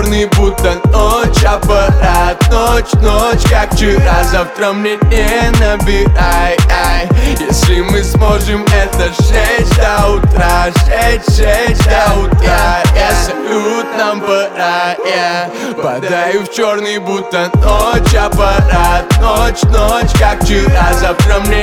черный, будто ночь, аппарат. Ночь, ночь, как вчера, завтра мне не набирай. Если мы сможем это сжечь до утра, сжечь до утра. Салют, нам пора, падаю в черный, будто ночь, аппарат. Ночь, ночь, как вчера, завтра мне